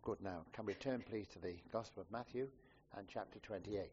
Good now. Can we turn please to the Gospel of Matthew and chapter 28.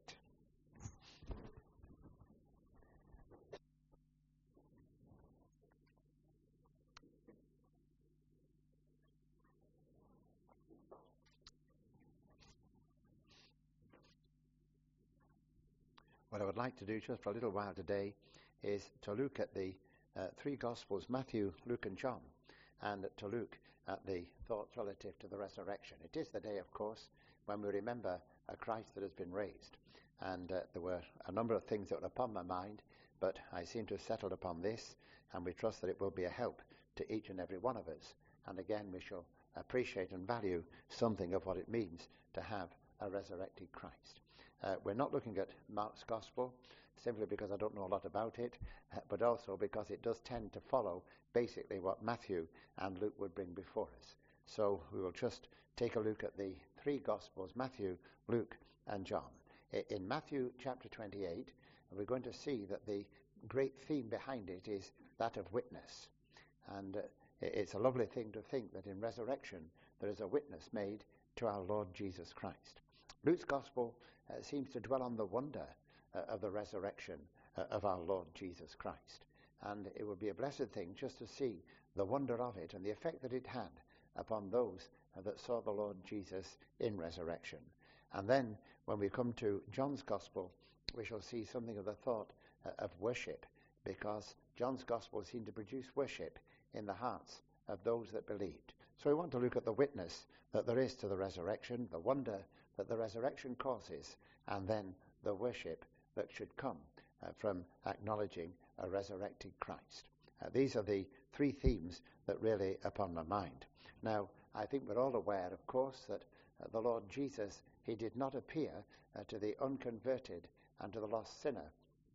What I would like to do just for a little while today is to look at the three Gospels, Matthew, Luke and John, and to look at the thoughts relative to the resurrection. It is the day, of course, when we remember a Christ that has been raised. And there were a number of things that were upon my mind, but I seem to have settled upon this, and we trust that it will be a help to each and every one of us. And again, we shall appreciate and value something of what it means to have a resurrected Christ. We're not looking at Mark's Gospel, simply because I don't know a lot about it, but also because it does tend to follow basically what Matthew and Luke would bring before us. So we will just take a look at the three Gospels, Matthew, Luke, and John. In Matthew chapter 28, we're going to see that the great theme behind it is that of witness. And it's a lovely thing to think that in resurrection there is a witness made to our Lord Jesus Christ. Luke's Gospel seems to dwell on the wonder of the resurrection of our Lord Jesus Christ. And it would be a blessed thing just to see the wonder of it and the effect that it had upon those that saw the Lord Jesus in resurrection. And then when we come to John's Gospel, we shall see something of the thought of worship, because John's Gospel seemed to produce worship in the hearts of those that believed. So we want to look at the witness that there is to the resurrection, the wonder that the resurrection causes, and then the worship that should come from acknowledging a resurrected Christ. These are the three themes that really are upon my mind. Now, I think we're all aware, of course, that the Lord Jesus, he did not appear to the unconverted and to the lost sinner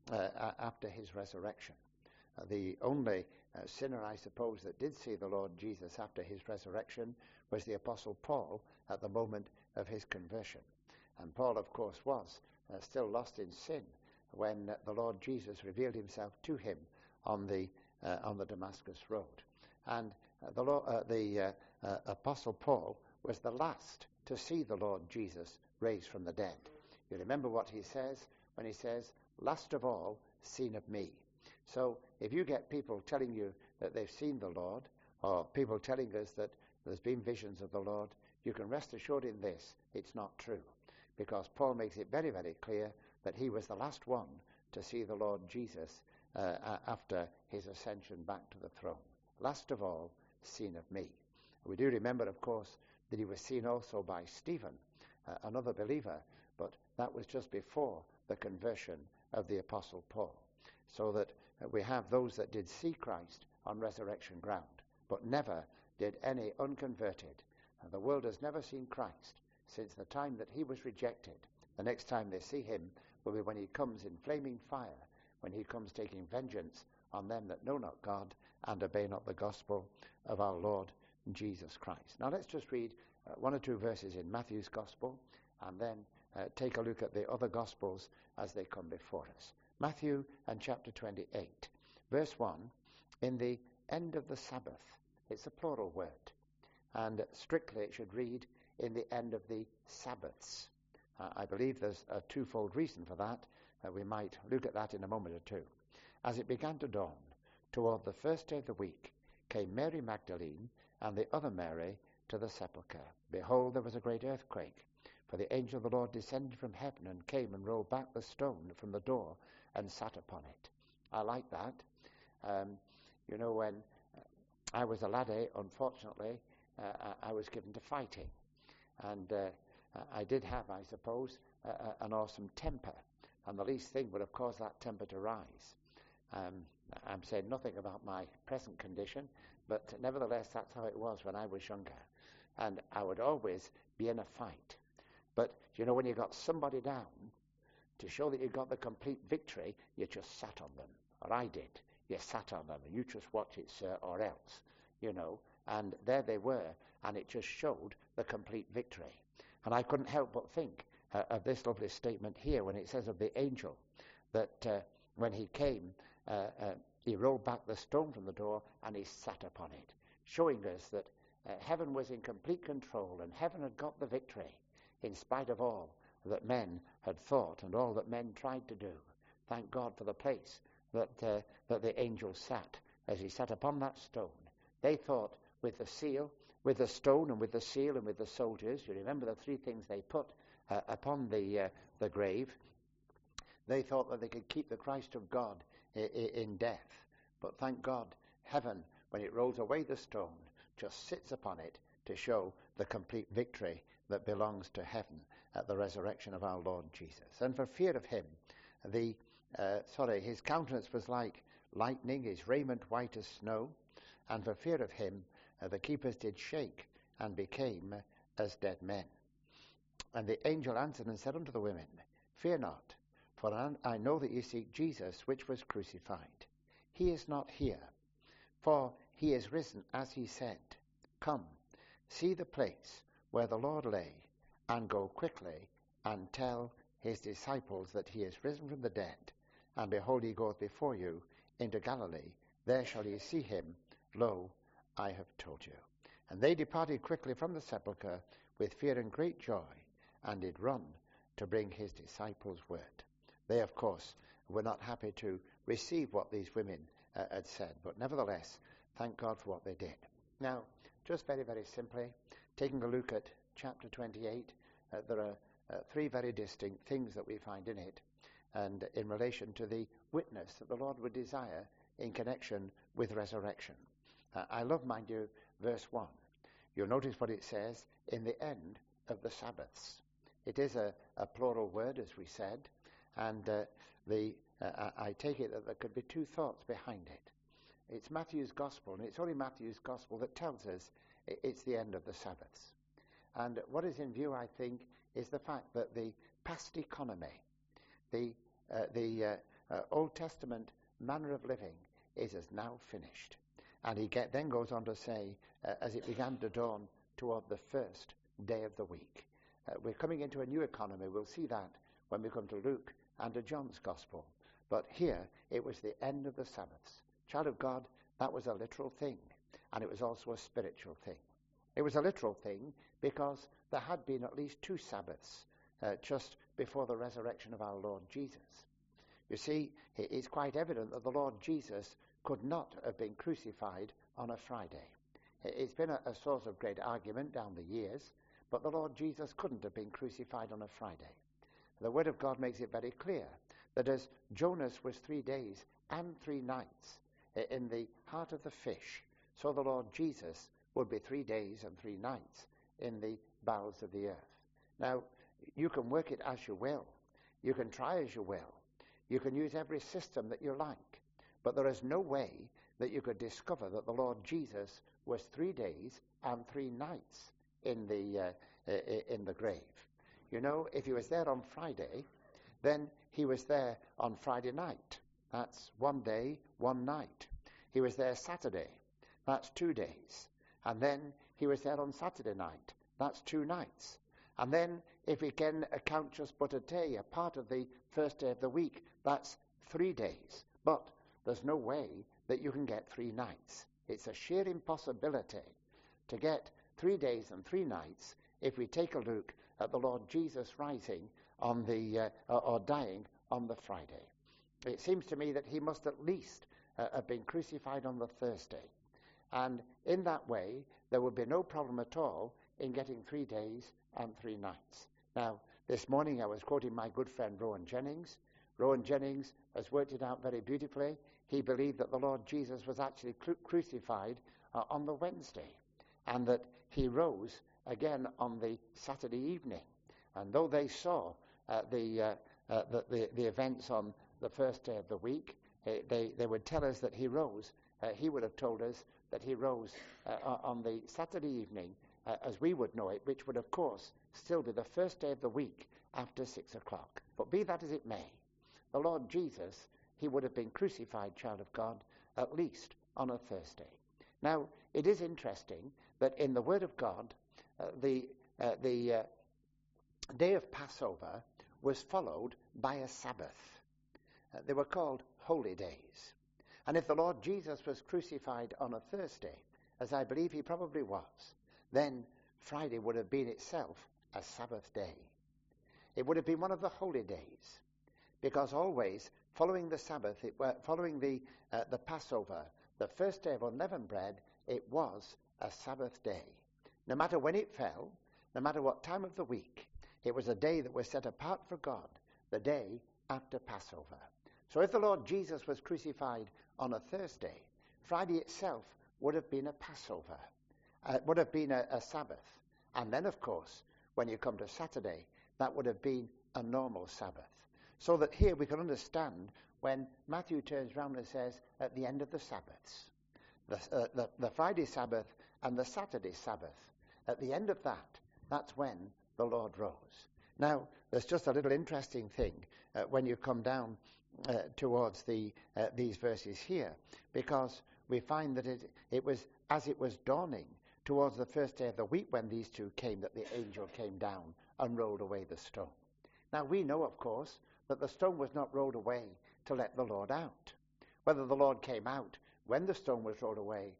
after his resurrection. The only sinner, I suppose, that did see the Lord Jesus after his resurrection was the Apostle Paul at the moment of his conversion. And Paul, of course, was still lost in sin when the Lord Jesus revealed himself to him on the Damascus road. And the Apostle Paul was the last to see the Lord Jesus raised from the dead. You remember what he says when he says, "Last of all, seen of me." So if you get people telling you that they've seen the Lord, or people telling us that there's been visions of the Lord, you can rest assured in this, it's not true. Because Paul makes it very, very clear that he was the last one to see the Lord Jesus after his ascension back to the throne. Last of all, seen of me. We do remember, of course, that he was seen also by Stephen, another believer, but that was just before the conversion of the Apostle Paul. So that we have those that did see Christ on resurrection ground, but never did any unconverted. The world has never seen Christ since the time that he was rejected. The next time they see him will be when he comes in flaming fire, when he comes taking vengeance on them that know not God and obey not the gospel of our Lord Jesus Christ. Now let's just read one or two verses in Matthew's Gospel, and then take a look at the other Gospels as they come before us. Matthew and chapter 28, verse 1, in the end of the Sabbath. It's a plural word, and strictly it should read in the end of the Sabbaths. I believe there's a twofold reason for that. We might look at that in a moment or two. As it began to dawn, toward the first day of the week, came Mary Magdalene and the other Mary to the sepulchre. Behold, there was a great earthquake, for the angel of the Lord descended from heaven and came and rolled back the stone from the door and sat upon it. I like that. When I was a laddie, unfortunately, I was given to fighting. And I did have, I suppose, an awesome temper. And the least thing would have caused that temper to rise. I'm saying nothing about my present condition, but nevertheless, that's how it was when I was younger. And I would always be in a fight. But, when you got somebody down, to show that you got the complete victory, you just sat on them. Or I did. You sat on them, and you just watch it, sir, or else. And there they were, and it just showed the complete victory. And I couldn't help but think of this lovely statement here when it says of the angel that when he came, he rolled back the stone from the door and he sat upon it, showing us that heaven was in complete control, and heaven had got the victory in spite of all that men had thought and all that men tried to do. Thank God for the place that the angel sat as he sat upon that stone. They thought with the seal, with the stone and with the seal and with the soldiers, you remember the three things they put upon the grave, they thought that they could keep the Christ of God in death. But thank God, heaven, when it rolls away the stone, just sits upon it to show the complete victory that belongs to heaven at the resurrection of our Lord Jesus. And for fear of him, his countenance was like lightning, his raiment white as snow, and for fear of him, the keepers did shake and became as dead men. And the angel answered and said unto the women, Fear not, for I know that ye seek Jesus, which was crucified. He is not here, for he is risen, as he said. Come, see the place where the Lord lay, and go quickly and tell his disciples that he is risen from the dead. And behold, he goeth before you into Galilee. There shall ye see him. Lo, I have told you. And they departed quickly from the sepulchre with fear and great joy, and did run to bring his disciples word. They, of course, were not happy to receive what these women had said, but nevertheless, thank God for what they did. Now, just very, very simply, taking a look at chapter 28, there are three very distinct things that we find in it, and in relation to the witness that the Lord would desire in connection with resurrection. I love, mind you, verse 1. You'll notice what it says, in the end of the Sabbaths. It is a plural word, as we said, and I take it that there could be two thoughts behind it. It's Matthew's gospel, and it's only Matthew's gospel that tells us it's the end of the Sabbaths. And what is in view, I think, is the fact that the past economy, the Old Testament manner of living is as now finished. And he then goes on to say, as it began to dawn toward the first day of the week. We're coming into a new economy. We'll see that when we come to Luke and to John's Gospel. But here, it was the end of the Sabbaths. Child of God, that was a literal thing, and it was also a spiritual thing. It was a literal thing because there had been at least two Sabbaths just before the resurrection of our Lord Jesus. You see, it's quite evident that the Lord Jesus could not have been crucified on a Friday. It's been a source of great argument down the years, but the Lord Jesus couldn't have been crucified on a Friday. The Word of God makes it very clear that as Jonas was 3 days and 3 nights in the heart of the fish, so the Lord Jesus would be 3 days and 3 nights in the bowels of the earth. Now, you can work it as you will. You can try as you will. You can use every system that you like. But there is no way that you could discover that the Lord Jesus was 3 days and 3 nights in the grave. You know, if he was there on Friday, then he was there on Friday night. That's 1 day, 1 night. He was there Saturday. That's 2 days. And then he was there on Saturday night. That's 2 nights. And then if we can account just but a day, a part of the first day of the week, that's 3 days. But there's no way that you can get 3 nights. It's a sheer impossibility to get 3 days and 3 nights if we take a look at the Lord Jesus rising on or dying on the Friday. It seems to me that he must at least have been crucified on the Thursday. And in that way, there would be no problem at all in getting 3 days and 3 nights. Now, this morning I was quoting my good friend Rowan Jennings. Rowan Jennings has worked it out very beautifully. He believed that the Lord Jesus was actually crucified on the Wednesday, and that he rose again on the Saturday evening. And though they saw the events on the first day of the week, they would tell us that he rose. He would have told us that he rose on the Saturday evening, as we would know it, which would, of course, still be the first day of the week after 6 o'clock. But be that as it may, the Lord Jesus, he would have been crucified, child of God, at least on a Thursday. Now, it is interesting that in the Word of God, the day of Passover was followed by a Sabbath. They were called holy days. And if the Lord Jesus was crucified on a Thursday, as I believe he probably was, then Friday would have been itself a Sabbath day. It would have been one of the holy days, because always following the Sabbath, following the Passover, the first day of unleavened bread, it was a Sabbath day. No matter when it fell, no matter what time of the week, it was a day that was set apart for God, the day after Passover. So if the Lord Jesus was crucified on a Thursday, Friday itself would have been a Passover, would have been a Sabbath. And then, of course, when you come to Saturday, that would have been a normal Sabbath. So that here we can understand when Matthew turns round and says, at the end of the Sabbaths, the Friday Sabbath and the Saturday Sabbath, at the end of that, that's when the Lord rose. Now, there's just a little interesting thing when you come down towards these verses here, because we find that it was as it was dawning towards the first day of the week when these two came, that the angel came down and rolled away the stone. Now, we know, of course, that the stone was not rolled away to let the Lord out. Whether the Lord came out when the stone was rolled away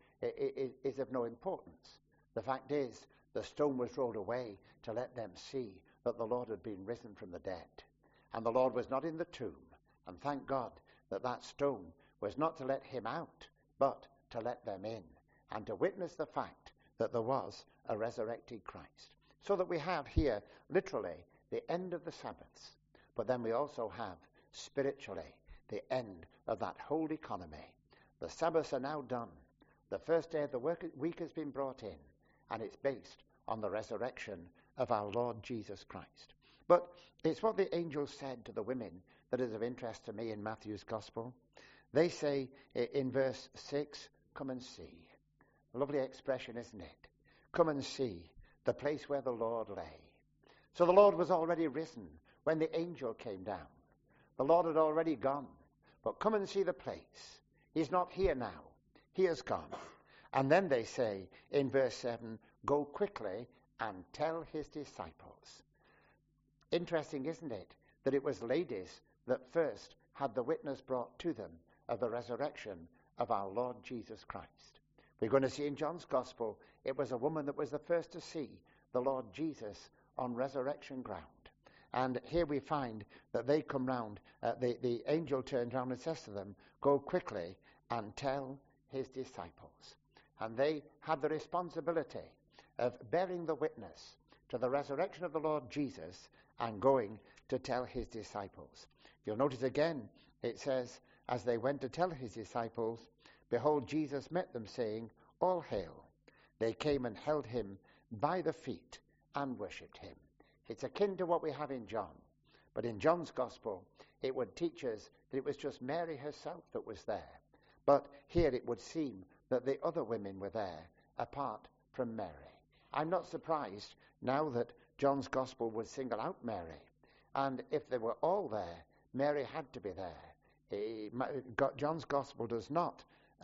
is of no importance. The fact is, the stone was rolled away to let them see that the Lord had been risen from the dead. And the Lord was not in the tomb. And thank God that that stone was not to let him out, but to let them in, and to witness the fact that there was a resurrected Christ. So that we have here, literally, the end of the Sabbaths. But then we also have, spiritually, the end of that whole economy. The Sabbaths are now done. The first day of the week has been brought in, and it's based on the resurrection of our Lord Jesus Christ. But it's what the angels said to the women that is of interest to me in Matthew's Gospel. They say in verse 6, come and see. A lovely expression, isn't it? Come and see the place where the Lord lay. So the Lord was already risen when the angel came down. The Lord had already gone. But come and see the place. He's not here now. He has gone. And then they say in verse 7, go quickly and tell his disciples. Interesting, isn't it, that it was ladies that first had the witness brought to them of the resurrection of our Lord Jesus Christ. We're going to see in John's Gospel, it was a woman that was the first to see the Lord Jesus on resurrection ground. And here we find that they come round, the angel turns round and says to them, go quickly and tell his disciples. And they had the responsibility of bearing the witness to the resurrection of the Lord Jesus and going to tell his disciples. You'll notice again, it says, as they went to tell his disciples, behold, Jesus met them, saying, all hail. They came and held him by the feet and worshipped him. It's akin to what we have in John. But in John's Gospel, it would teach us that it was just Mary herself that was there. But here it would seem that the other women were there, apart from Mary. I'm not surprised now that John's Gospel would single out Mary. And if they were all there, Mary had to be there. John's Gospel does not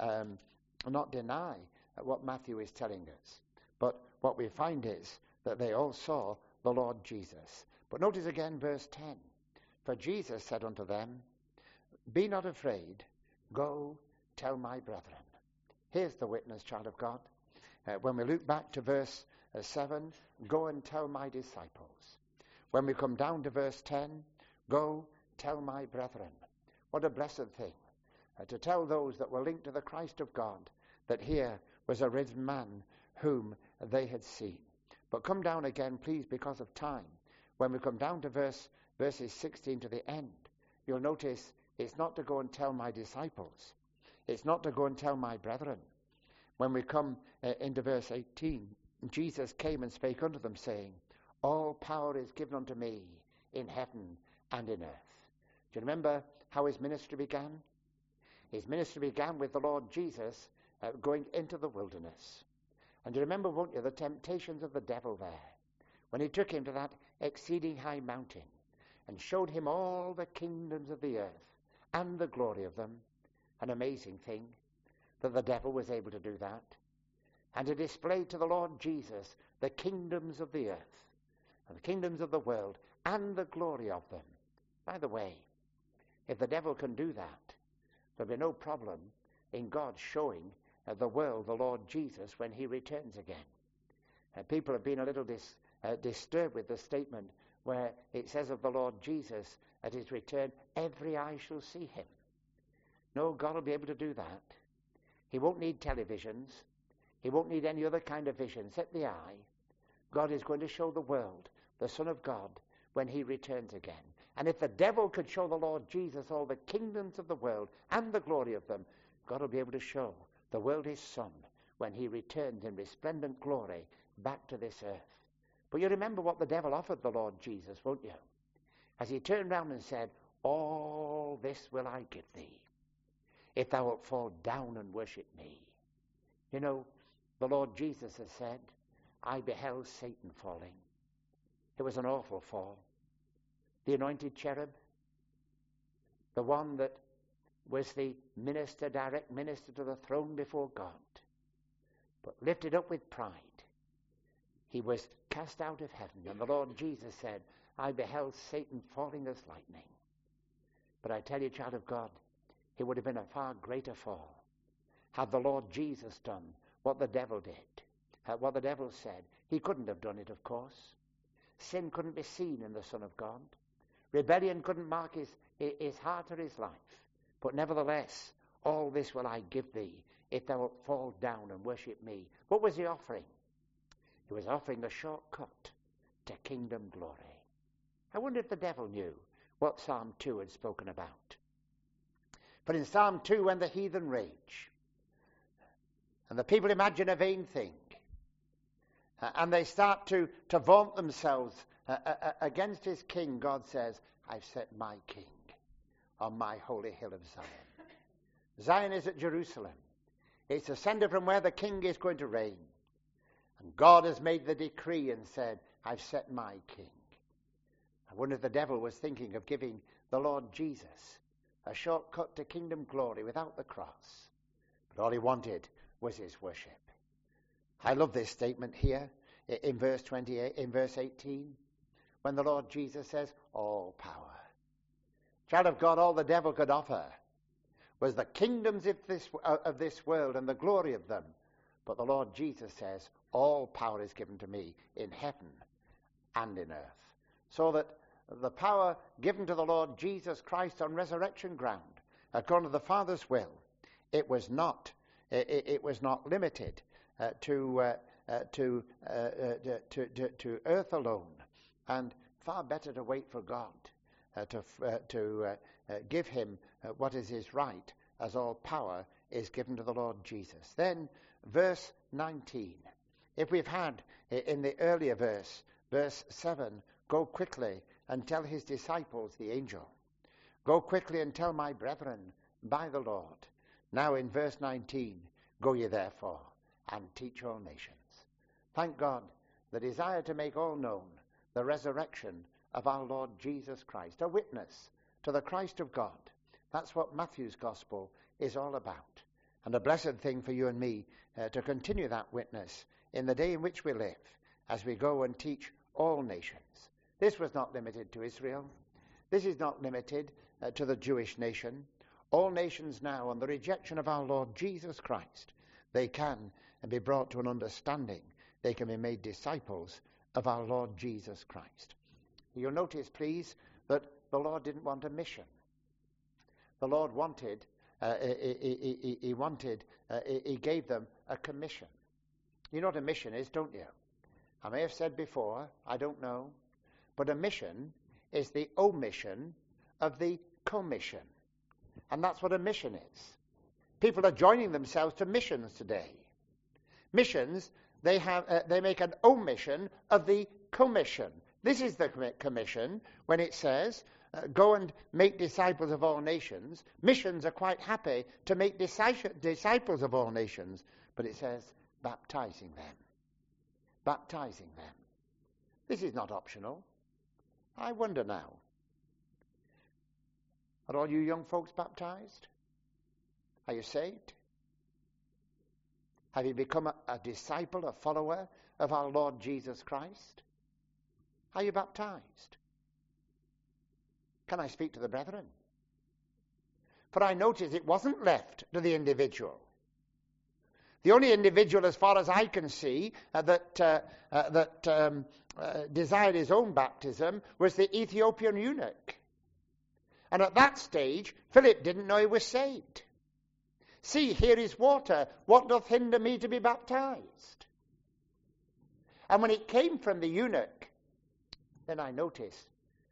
deny what Matthew is telling us. But what we find is that they all saw the Lord Jesus. But notice again verse 10. For Jesus said unto them, be not afraid, go tell my brethren. Here's the witness, child of God. When we look back to verse 7, go and tell my disciples. When we come down to verse 10, go tell my brethren. What a blessed thing to tell those that were linked to the Christ of God that here was a risen man whom they had seen. But come down again, please, because of time. When we come down to verses 16 to the end, you'll notice it's not to go and tell my disciples. It's not to go and tell my brethren. When we come into verse 18, Jesus came and spake unto them, saying, all power is given unto me in heaven and in earth. Do you remember how his ministry began? His ministry began with the Lord Jesus going into the wilderness. And you remember, won't you, the temptations of the devil there, when he took him to that exceeding high mountain and showed him all the kingdoms of the earth and the glory of them. An amazing thing that the devil was able to do that, and to display to the Lord Jesus the kingdoms of the earth and the kingdoms of the world and the glory of them. By the way, if the devil can do that, there'll be no problem in God showing the world, the Lord Jesus, when he returns again. People have been a little disturbed with the statement where it says of the Lord Jesus at his return, every eye shall see him. No, God will be able to do that. He won't need televisions. He won't need any other kind of vision. Set the eye. God is going to show the world the Son of God when he returns again. And if the devil could show the Lord Jesus all the kingdoms of the world and the glory of them, God will be able to show the world his Son when he returns in resplendent glory back to this earth. But you remember what the devil offered the Lord Jesus, won't you? As he turned round and said, all this will I give thee, if thou wilt fall down and worship me. You know, the Lord Jesus has said, I beheld Satan falling. It was an awful fall. The anointed cherub, the one that was the minister, direct minister to the throne before God, but lifted up with pride. He was cast out of heaven, and the Lord Jesus said, I beheld Satan falling as lightning. But I tell you, child of God, it would have been a far greater fall had the Lord Jesus done what the devil did, what the devil said. He couldn't have done it, of course. Sin couldn't be seen in the Son of God. Rebellion couldn't mark his heart or his life. But nevertheless, all this will I give thee, if thou wilt fall down and worship me. What was he offering? He was offering a shortcut to kingdom glory. I wonder if the devil knew what Psalm 2 had spoken about. But in Psalm 2, when the heathen rage, and the people imagine a vain thing, and they start to vaunt themselves against his king, God says, I've set my king on my holy hill of Zion. Zion is at Jerusalem. It's the center from where the king is going to reign. And God has made the decree and said, I've set my king. I wonder if the devil was thinking of giving the Lord Jesus a shortcut to kingdom glory without the cross. But all he wanted was his worship. I love this statement here in verse 28, in verse 18, when the Lord Jesus says, all power. Child of God, all the devil could offer was the kingdoms of this world and the glory of them. But the Lord Jesus says, all power is given to me in heaven and in earth. So that the power given to the Lord Jesus Christ on resurrection ground, according to the Father's will, it was not limited to earth alone, and far better to wait for God to give him what is his right, as all power is given to the Lord Jesus. Then verse 19. If we've had in the earlier verse 7, go quickly and tell his disciples, the angel. Go quickly and tell my brethren by the Lord. Now in verse 19, go ye therefore and teach all nations. Thank God, the desire to make all known the resurrection of our Lord Jesus Christ, a witness to the Christ of God. That's what Matthew's gospel is all about. And a blessed thing for you and me to continue that witness in the day in which we live, as we go and teach all nations. This was not limited to Israel. This is not limited to the Jewish nation. All nations now, on the rejection of our Lord Jesus Christ, they can be brought to an understanding. They can be made disciples of our Lord Jesus Christ. You'll notice, please, that the Lord didn't want a mission. The Lord wanted, he gave them a commission. You know what a mission is, don't you? I may have said before, I don't know, but a mission is the omission of the commission. And that's what a mission is. People are joining themselves to missions today. Missions, they make an omission of the commission. This is the commission when it says, go and make disciples of all nations. Missions are quite happy to make disciples of all nations, but it says baptizing them. Baptizing them. This is not optional. I wonder now, are all you young folks baptized? Are you saved? Have you become a disciple, a follower of our Lord Jesus Christ? Are you baptized? Can I speak to the brethren? For I notice it wasn't left to the individual. The only individual, as far as I can see, that desired his own baptism was the Ethiopian eunuch. And at that stage, Philip didn't know he was saved. See, here is water. What doth hinder me to be baptized? And when it came from the eunuch, then I noticed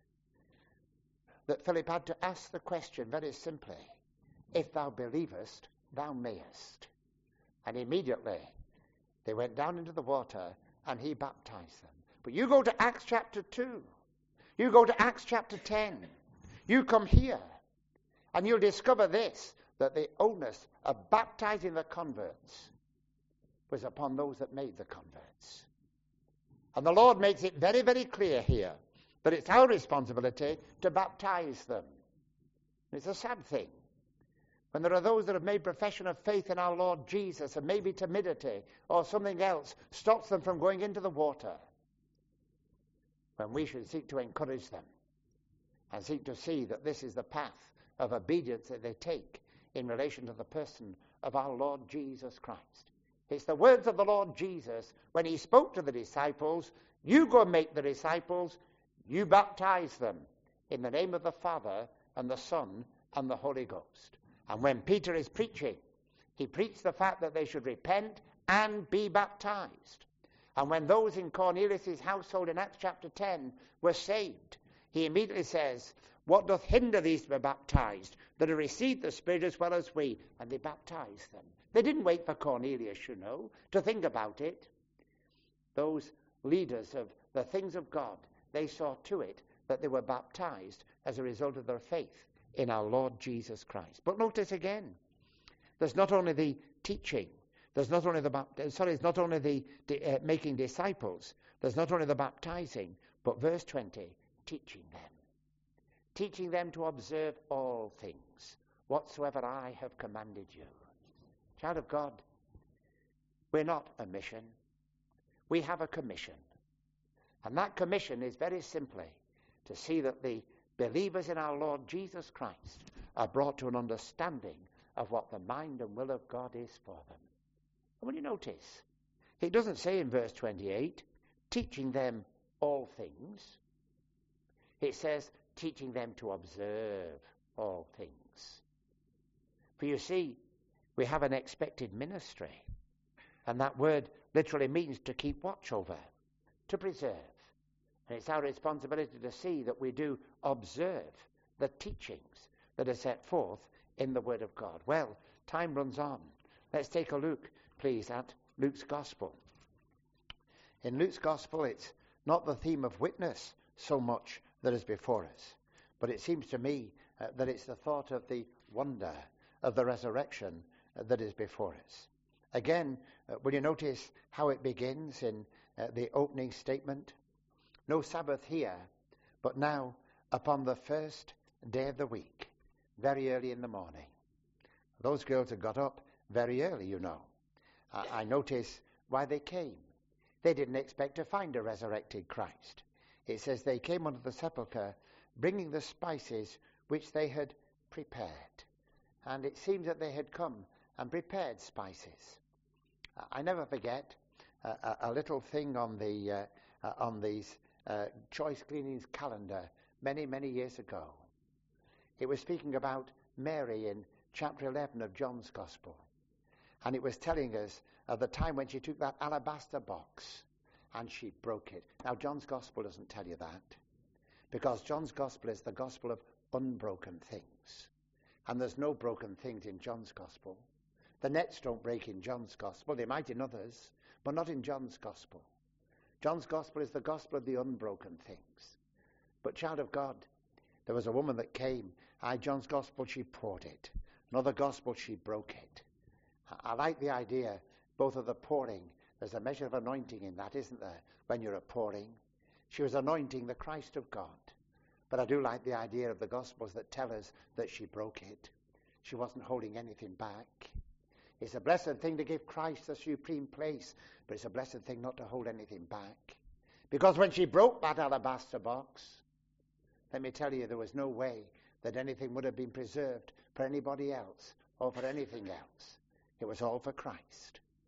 that Philip had to ask the question very simply, if thou believest, thou mayest. And immediately they went down into the water and he baptized them. But you go to Acts chapter 2. You go to Acts chapter 10. You come here and you'll discover this, that the onus of baptizing the converts was upon those that made the converts. And the Lord makes it very, very clear here that it's our responsibility to baptize them. It's a sad thing when there are those that have made profession of faith in our Lord Jesus, and maybe timidity or something else stops them from going into the water, when we should seek to encourage them and seek to see that this is the path of obedience that they take in relation to the person of our Lord Jesus Christ. It's the words of the Lord Jesus when he spoke to the disciples, you go and make the disciples, you baptize them in the name of the Father and the Son and the Holy Ghost. And when Peter is preaching, he preached the fact that they should repent and be baptized. And when those in Cornelius' household in Acts chapter 10 were saved, he immediately says, what doth hinder these to be baptized, that have received the Spirit as well as we? And they baptized them. They didn't wait for Cornelius, to think about it. Those leaders of the things of God, they saw to it that they were baptized as a result of their faith in our Lord Jesus Christ. But notice again, there's not only the teaching, there's not only the making disciples, there's not only the baptizing, but verse 20, teaching them to observe all things whatsoever I have commanded you. Child of God, we're not a mission. We have a commission. And that commission is very simply to see that the believers in our Lord Jesus Christ are brought to an understanding of what the mind and will of God is for them. And when you notice, it doesn't say in verse 28, teaching them all things. It says, teaching them to observe all things. For you see, we have an expected ministry. And that word literally means to keep watch over, to preserve. And it's our responsibility to see that we do observe the teachings that are set forth in the Word of God. Well, time runs on. Let's take a look, please, at Luke's Gospel. In Luke's Gospel, it's not the theme of witness so much that is before us, but it seems to me that it's the thought of the wonder of the resurrection that is before us. Again, will you notice how it begins in the opening statement? No Sabbath here, but now upon the first day of the week, very early in the morning. Those girls had got up very early, I notice why they came. They didn't expect to find a resurrected Christ. It says they came unto the sepulchre, bringing the spices which they had prepared. And it seems that they had come and prepared spices. I never forget a little thing on these Choice Cleanings calendar many, many years ago. It was speaking about Mary in chapter 11 of John's Gospel. And it was telling us of the time when she took that alabaster box and she broke it. Now, John's Gospel doesn't tell you that, because John's Gospel is the gospel of unbroken things. And there's no broken things in John's Gospel. The nets don't break in John's Gospel. They might in others, but not in John's Gospel. John's Gospel is the gospel of the unbroken things. But, child of God, there was a woman that came. John's Gospel, she poured it. Another Gospel, she broke it. I like the idea, both of the pouring. There's a measure of anointing in that, isn't there, when you're a pouring? She was anointing the Christ of God. But I do like the idea of the Gospels that tell us that she broke it. She wasn't holding anything back. It's a blessed thing to give Christ the supreme place, but it's a blessed thing not to hold anything back. Because when she broke that alabaster box, let me tell you, there was no way that anything would have been preserved for anybody else or for anything else. It was all for Christ.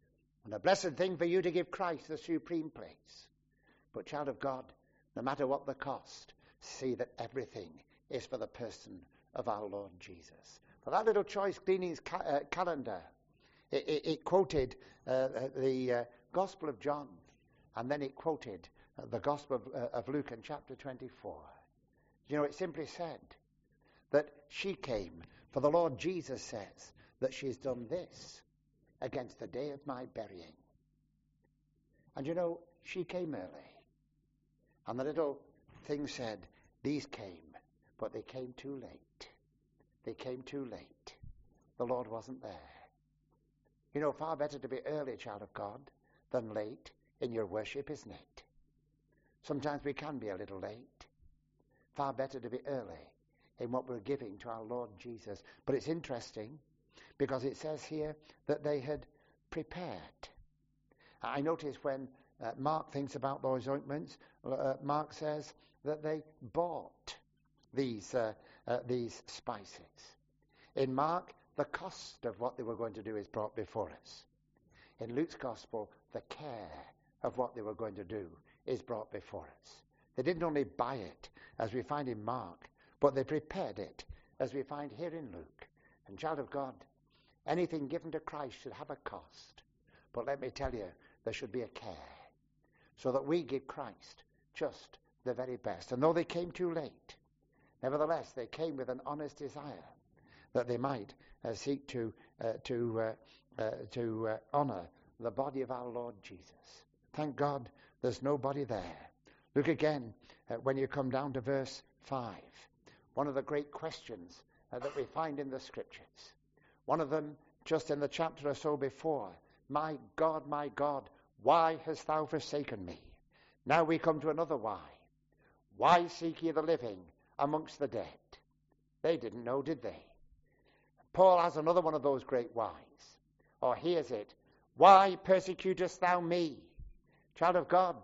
And a blessed thing for you to give Christ the supreme place. But child of God, no matter what the cost, see that everything is for the person of our Lord Jesus. For that little choice gleanings calendar, it quoted the Gospel of John, and then it quoted the Gospel of Luke in chapter 24. You know, it simply said that she came, for the Lord Jesus says that she's done this against the day of my burying. And you know, she came early. And the little thing said, these came, but they came too late. They came too late. The Lord wasn't there. You know, far better to be early, child of God, than late in your worship, isn't it? Sometimes we can be a little late. Far better to be early in what we're giving to our Lord Jesus. But it's interesting because it says here that they had prepared. I notice when Mark thinks about those ointments, Mark says that they bought these spices. In Mark, the cost of what they were going to do is brought before us. In Luke's Gospel, the care of what they were going to do is brought before us. They didn't only buy it, as we find in Mark, but they prepared it, as we find here in Luke. And child of God, anything given to Christ should have a cost. But let me tell you, there should be a care, so that we give Christ just the very best. And though they came too late, nevertheless, they came with an honest desire that they might seek to honor the body of our Lord Jesus. Thank God there's nobody there. Look again when you come down to verse 5. One of the great questions that we find in the Scriptures. One of them just in the chapter or so before. My God, why hast thou forsaken me? Now we come to another why. Why seek ye the living amongst the dead? They didn't know, did they? Paul has another one of those great whys. Or here's it. Why persecutest thou me? Child of God,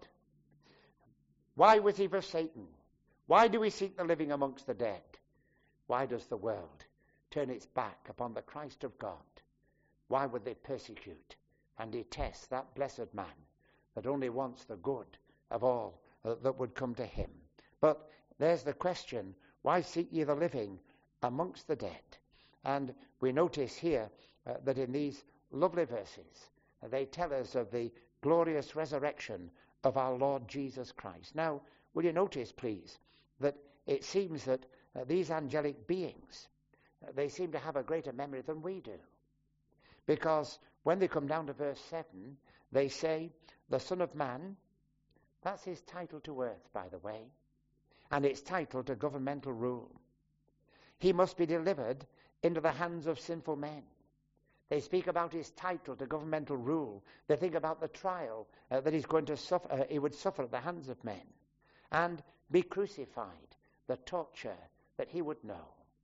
why was he forsaken? Why do we seek the living amongst the dead? Why does the world turn its back upon the Christ of God? Why would they persecute and detest that blessed man that only wants the good of all that would come to him? But there's the question, why seek ye the living amongst the dead? And we notice here that in these lovely verses, they tell us of the glorious resurrection of our Lord Jesus Christ. Now, will you notice, please, that it seems that these angelic beings, they seem to have a greater memory than we do. Because when they come down to verse 7, they say, the Son of Man, that's his title to earth, by the way, and it's titled to governmental rule. He must be delivered into the hands of sinful men. They speak about his title to governmental rule. They think about the trial that he's going to suffer. He would suffer at the hands of men, and be crucified. The torture that he would know.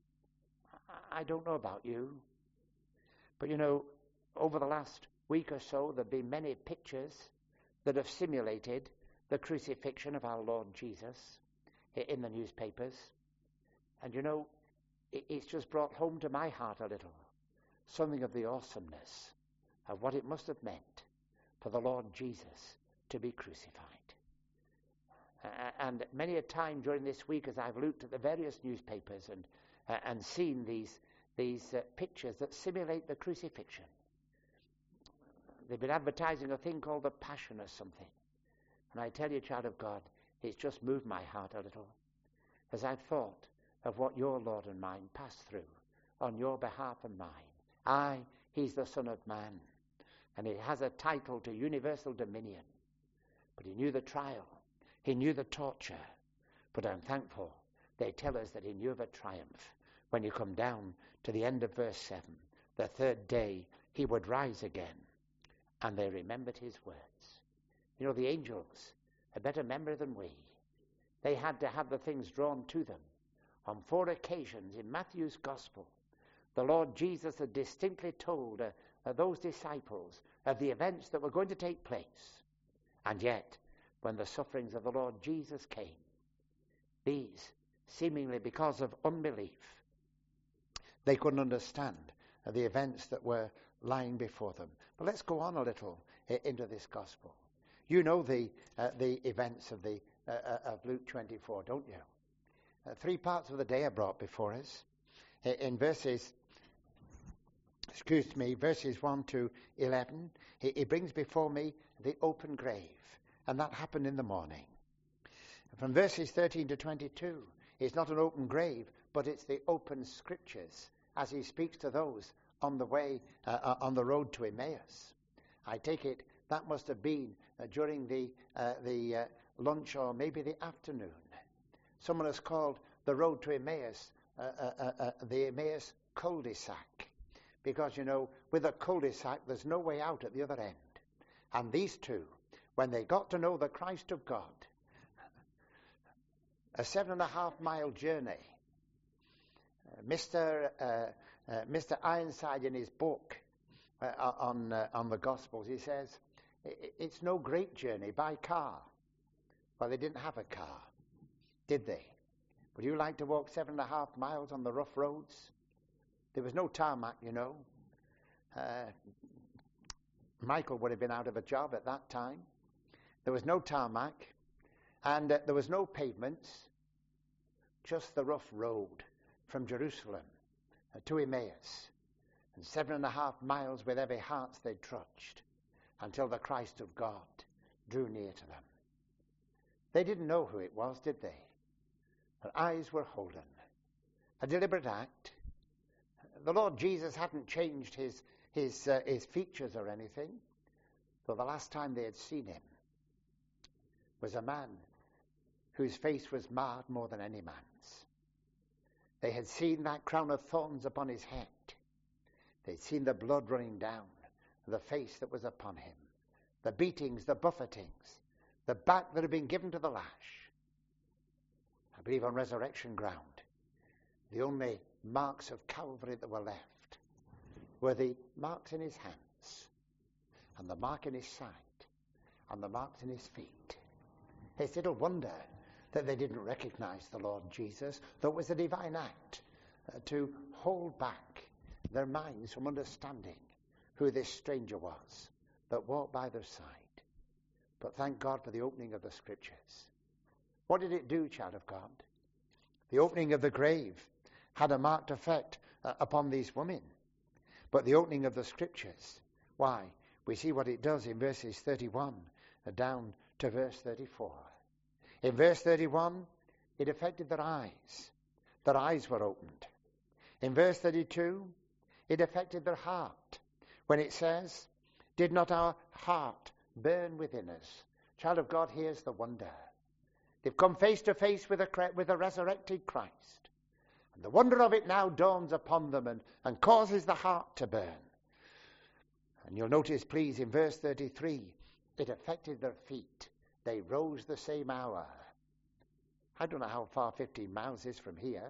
I don't know about you, but you know, over the last week or so, there've been many pictures that have simulated the crucifixion of our Lord Jesus in the newspapers, and you know, it's just brought home to my heart a little something of the awesomeness of what it must have meant for the Lord Jesus to be crucified. And many a time during this week, as I've looked at the various newspapers and seen these pictures that simulate the crucifixion, they've been advertising a thing called the Passion or something. And I tell you, child of God, it's just moved my heart a little as I've thought of what your Lord and mine passed through on your behalf and mine. Aye, he's the Son of Man, and he has a title to universal dominion. But he knew the trial. He knew the torture. But I'm thankful they tell us that he knew of a triumph. When you come down to the end of verse 7, the third day he would rise again. And they remembered his words. You know, the angels, a better memory than we. They had to have the things drawn to them. On 4 occasions in Matthew's Gospel, the Lord Jesus had distinctly told those disciples of the events that were going to take place. And yet, when the sufferings of the Lord Jesus came, these, seemingly because of unbelief, they couldn't understand the events that were lying before them. But let's go on a little into this gospel. You know the events of Luke 24, don't you? 3 parts of the day are brought before us. In verses 1 to 11, he brings before me the open grave, and that happened in the morning. From verses 13 to 22, it's not an open grave, but it's the open scriptures as he speaks to those on the way, on the road to Emmaus. I take it that must have been during the lunch or maybe the afternoon. Someone has called the road to Emmaus the Emmaus cul-de-sac, because, you know, with a cul-de-sac, there's no way out at the other end. And these two, when they got to know the Christ of God, a 7.5-mile journey, Mr. Ironside, in his book on the Gospels, he says, it's no great journey by car. Well, they didn't have a car, did they? Would you like to walk 7.5 miles on the rough roads? There was no tarmac, you know. Michael would have been out of a job at that time. There was no tarmac, and there was no pavements, just the rough road from Jerusalem to Emmaus, and 7.5 miles with heavy hearts they trudged until the Christ of God drew near to them. They didn't know who it was, did they? Their eyes were holden. A deliberate act. The Lord Jesus hadn't changed his features or anything, though the last time they had seen him was a man whose face was marred more than any man's. They had seen that crown of thorns upon his head. They'd seen the blood running down the face that was upon him, the beatings, the buffetings, the back that had been given to the lash. I believe on resurrection ground, the only marks of Calvary that were left were the marks in his hands, and the mark in his side, and the marks in his feet. It's little wonder that they didn't recognize the Lord Jesus, though it was a divine act to hold back their minds from understanding who this stranger was that walked by their side. But thank God for the opening of the scriptures. What did it do, child of God? The opening of the grave had a marked effect upon these women. But the opening of the scriptures, why? We see what it does in verses 31 down to verse 34. In verse 31, it affected their eyes. Their eyes were opened. In verse 32, it affected their heart. When it says, did not our heart burn within us? Child of God, here's the wonder. They've come face to face with a resurrected Christ. And the wonder of it now dawns upon them and causes the heart to burn. And you'll notice, please, in verse 33, it affected their feet. They rose the same hour. I don't know how far 15 miles is from here.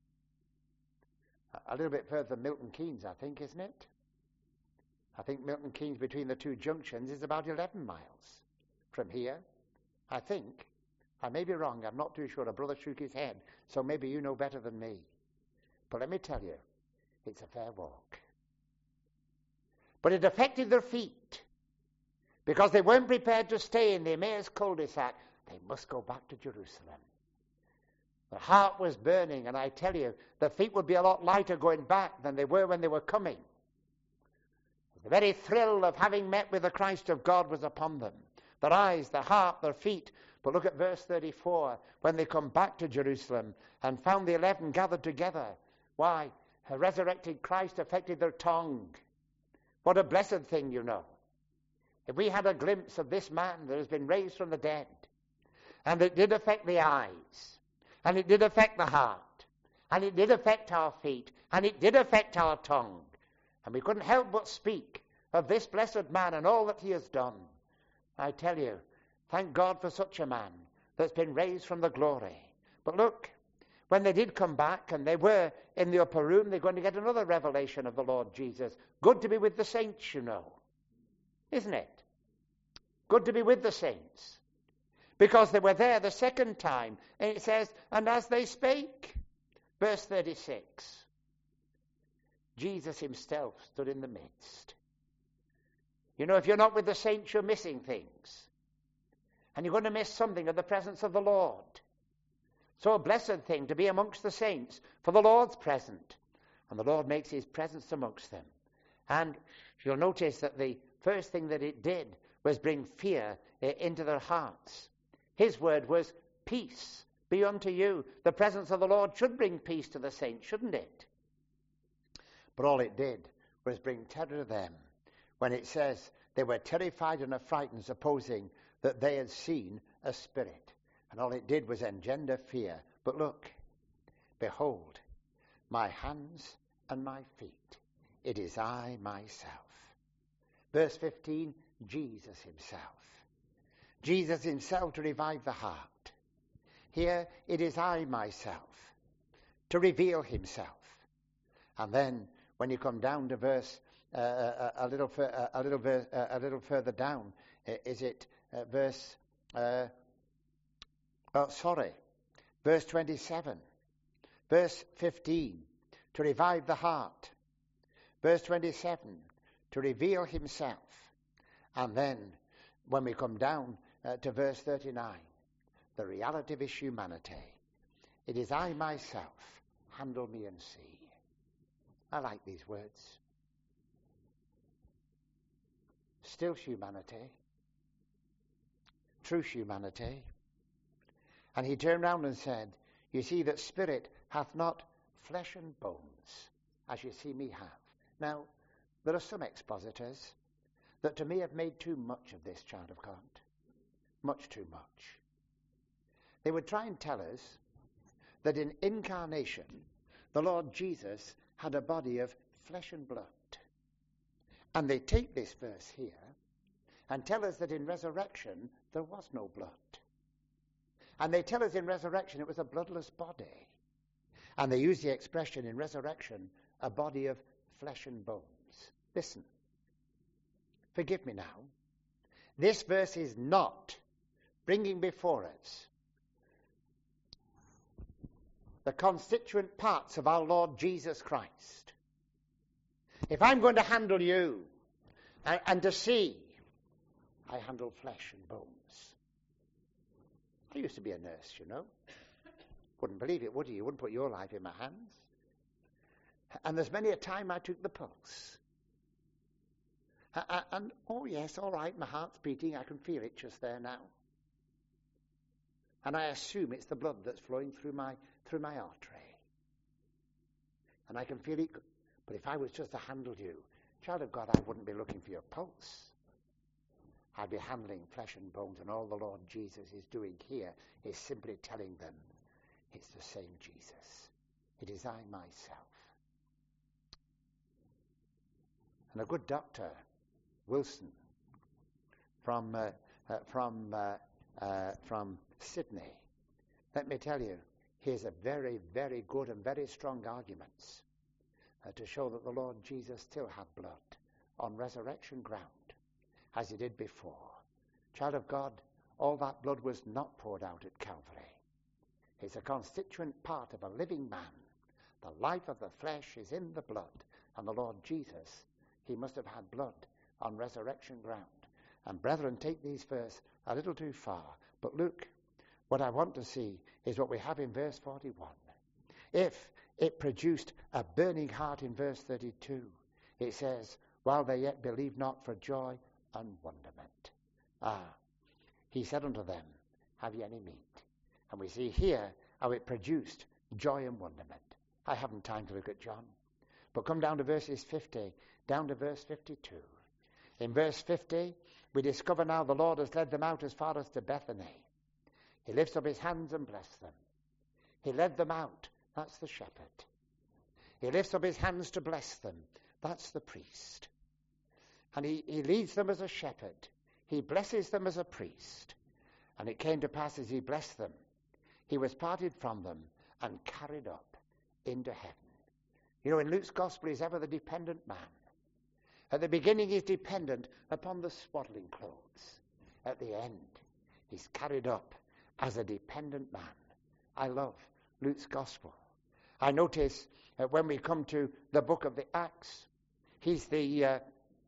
A little bit further than Milton Keynes, I think, isn't it? I think Milton Keynes, between the two junctions, is about 11 miles from here. I think. I may be wrong. I'm not too sure. A brother shook his head, so maybe you know better than me. But let me tell you, it's a fair walk. But it affected their feet, because they weren't prepared to stay in the Emmaus cul-de-sac. They must go back to Jerusalem. Their heart was burning, and I tell you, their feet would be a lot lighter going back than they were when they were coming. The very thrill of having met with the Christ of God was upon them. Their eyes, their heart, their feet. But look at verse 34. When they come back to Jerusalem and found the 11 gathered together. Why? A resurrected Christ affected their tongue. What a blessed thing, you know. If we had a glimpse of this man that has been raised from the dead, and it did affect the eyes, and it did affect the heart, and it did affect our feet, and it did affect our tongue, and we couldn't help but speak of this blessed man and all that he has done. I tell you, thank God for such a man that's been raised from the glory. But look, when they did come back and they were in the upper room, they're going to get another revelation of the Lord Jesus. Good to be with the saints, you know. Isn't it? Good to be with the saints. Because they were there the second time. And it says, and as they spake, verse 36, Jesus himself stood in the midst. You know, if you're not with the saints, you're missing things. And you're going to miss something of the presence of the Lord. So a blessed thing to be amongst the saints, for the Lord's present. And the Lord makes his presence amongst them. And you'll notice that the first thing that it did was bring fear into their hearts. His word was, peace be unto you. The presence of the Lord should bring peace to the saints, shouldn't it? But all it did was bring terror to them. When it says they were terrified and affrighted, supposing that they had seen a spirit. And all it did was engender fear. But look, behold, my hands and my feet. It is I myself. Verse 15, Jesus himself. Jesus himself to revive the heart. Here, it is I myself to reveal himself. And then, when you come down to verse a little further down, is it verse 27, verse 15, to revive the heart. Verse 27, to reveal himself. And then, when we come down to verse 39, the reality of his humanity. It is I myself, handle me and see. I like these words. Still humanity, true humanity. And he turned round and said, you see that spirit hath not flesh and bones, as you see me have. Now, there are some expositors that to me have made too much of this, child of God. Much too much. They would try and tell us that in incarnation, the Lord Jesus had a body of flesh and blood. And they take this verse here and tell us that in resurrection, there was no blood. And they tell us in resurrection it was a bloodless body. And they use the expression in resurrection, a body of flesh and bones. Listen, forgive me now. This verse is not bringing before us the constituent parts of our Lord Jesus Christ. If I'm going to handle you and to see, I handle flesh and bones. I used to be a nurse, you know. Wouldn't believe it, would you? You wouldn't put your life in my hands. And there's many a time I took the pulse. And, oh yes, all right, my heart's beating. I can feel it just there now. And I assume it's the blood that's flowing through my artery. And I can feel it. But if I was just to handle you, child of God, I wouldn't be looking for your pulse. I'd be handling flesh and bones, and all the Lord Jesus is doing here is simply telling them, it's the same Jesus. It is I myself. And a good doctor, Wilson, from Sydney, let me tell you, he has a very, very good and very strong arguments to show that the Lord Jesus still had blood on resurrection ground, as he did before. Child of God, all that blood was not poured out at Calvary. It's a constituent part of a living man. The life of the flesh is in the blood. And the Lord Jesus, he must have had blood on resurrection ground. And brethren, take these verses a little too far. But look, what I want to see is what we have in verse 41. If it produced a burning heart in verse 32, it says, while they yet believe not, for joy and wonderment. He said unto them, have ye any meat? And we see here how it produced joy and wonderment. I haven't time to look at John. But come down to verses 50, down to verse 52. In verse 50, we discover now the Lord has led them out as far as to Bethany. He lifts up his hands and blessed them. He led them out. That's the shepherd. He lifts up his hands to bless them. That's the priest. And he leads them as a shepherd. He blesses them as a priest. And it came to pass as he blessed them, he was parted from them and carried up into heaven. You know, in Luke's gospel, he's ever the dependent man. At the beginning, he's dependent upon the swaddling clothes. At the end, he's carried up as a dependent man. I love Luke's gospel. I notice when we come to the book of the Acts, he's the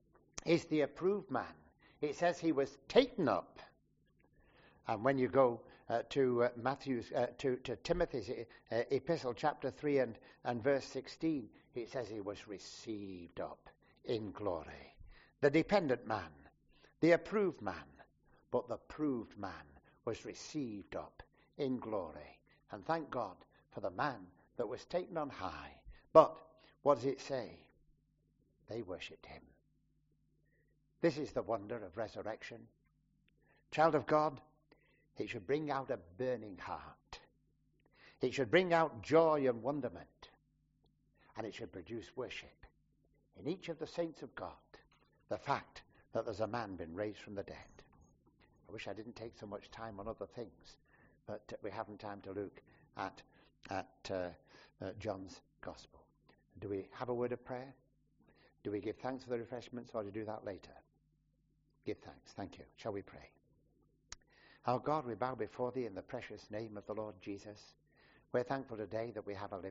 is the approved man. It says he was taken up. And when you go to Timothy's epistle, chapter 3 and verse 16, it says he was received up in glory. The dependent man, the approved man, but the proved man was received up in glory. And thank God for the man that was taken on high. But what does it say? They worshipped him. This is the wonder of resurrection. Child of God, it should bring out a burning heart. It should bring out joy and wonderment. And it should produce worship in each of the saints of God. The fact that there's a man been raised from the dead. I wish I didn't take so much time on other things, but we haven't time to look at John's Gospel. Do we have a word of prayer? Do we give thanks for the refreshments, or do we do that later? Give thanks. Thank you. Shall we pray? Our God, we bow before thee in the precious name of the Lord Jesus. We're thankful today that we have a living